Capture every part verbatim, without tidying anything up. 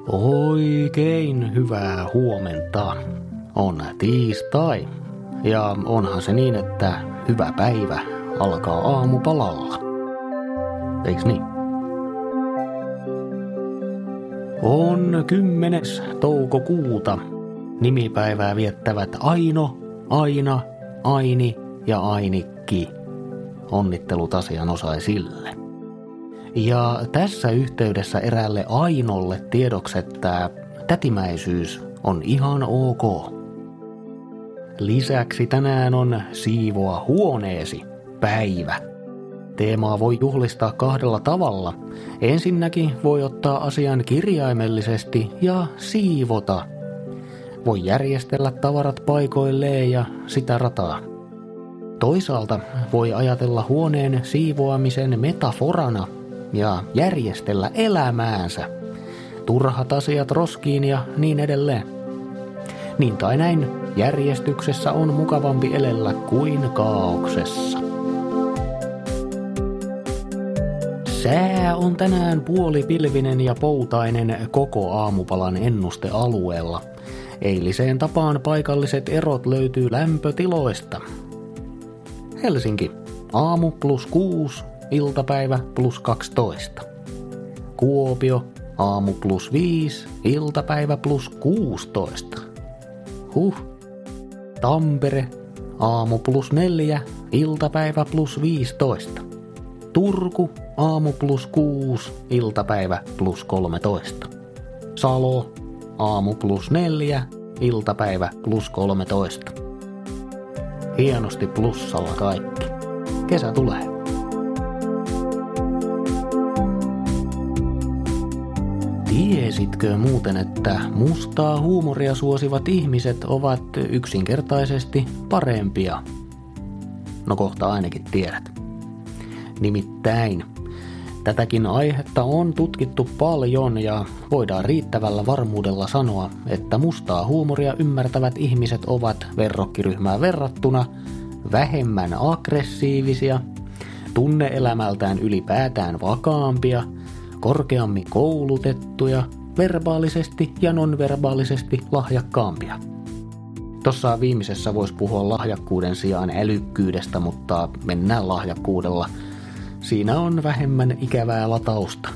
Oikein hyvää huomenta. On tiistai ja onhan se niin, että hyvä päivä alkaa aamupalalla. Eiks niin? On kymmenes toukokuuta. Nimipäivää viettävät Aino, Aina, Aini ja Ainikki. Onnittelut asianosaisille. Ja tässä yhteydessä eräälle Ainolle tiedoksi, että tätimäisyys on ihan ok. Lisäksi tänään on siivoa huoneesi päivä. Teemaa voi juhlistaa kahdella tavalla. Ensinnäkin voi ottaa asian kirjaimellisesti ja siivota. Voi järjestellä tavarat paikoilleen ja sitä rataa. Toisaalta voi ajatella huoneen siivoamisen metaforana ja järjestellä elämäänsä. Turhat asiat roskiin ja niin edelleen. Niin tai näin, järjestyksessä on mukavampi elellä kuin kaauksessa. Sää on tänään puolipilvinen ja poutainen koko aamupalan ennustealueella. Eiliseen tapaan paikalliset erot löytyy lämpötiloista. Helsinki, aamu plus kuusi, iltapäivä plus kaksitoista. Kuopio, aamu plus viisi, iltapäivä plus kuusitoista. Huh. Tampere, aamu plus neljä, iltapäivä plus viisitoista. Turku, aamu plus kuusi, iltapäivä plus kolmetoista. Salo, aamu plus neljä, iltapäivä plus kolmetoista. Hienosti plussalla kaikki. Kesä tulee. Tiesitkö muuten, että mustaa huumoria suosivat ihmiset ovat yksinkertaisesti parempia? No kohta ainakin tiedät. Nimittäin, tätäkin aihetta on tutkittu paljon ja voidaan riittävällä varmuudella sanoa, että mustaa huumoria ymmärtävät ihmiset ovat verrokkiryhmään verrattuna vähemmän aggressiivisia, tunne-elämältään ylipäätään vakaampia, korkeammin koulutettuja, verbaalisesti ja nonverbaalisesti lahjakkaampia. Tuossa viimeisessä voisi puhua lahjakkuuden sijaan älykkyydestä, mutta mennään lahjakkuudella. Siinä on vähemmän ikävää latausta.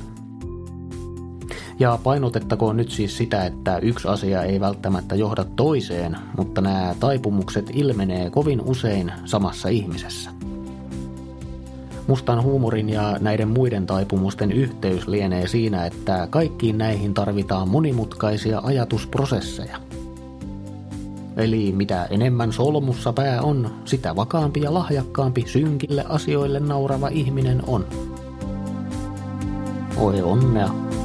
Ja painotettakoon nyt siis sitä, että yksi asia ei välttämättä johda toiseen, mutta nämä taipumukset ilmenee kovin usein samassa ihmisessä. Mustan huumorin ja näiden muiden taipumusten yhteys lienee siinä, että kaikkiin näihin tarvitaan monimutkaisia ajatusprosesseja. Eli mitä enemmän solmussa pää on, sitä vakaampi ja lahjakkaampi synkille asioille naurava ihminen on. Oi onnea.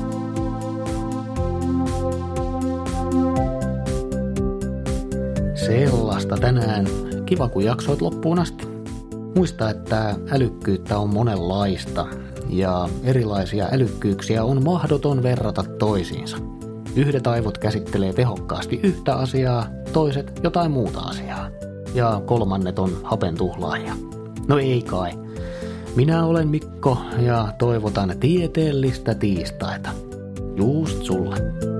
Sellaista tänään. Kiva kun jaksoit loppuun asti. Muista, että älykkyyttä on monenlaista ja erilaisia älykkyyksiä on mahdoton verrata toisiinsa. Yhdet aivot käsittelee tehokkaasti yhtä asiaa, toiset jotain muuta asiaa. Ja kolmannet on hapentuhlaajia. No ei kai. Minä olen Mikko ja toivotan tieteellistä tiistaita. Just sulle.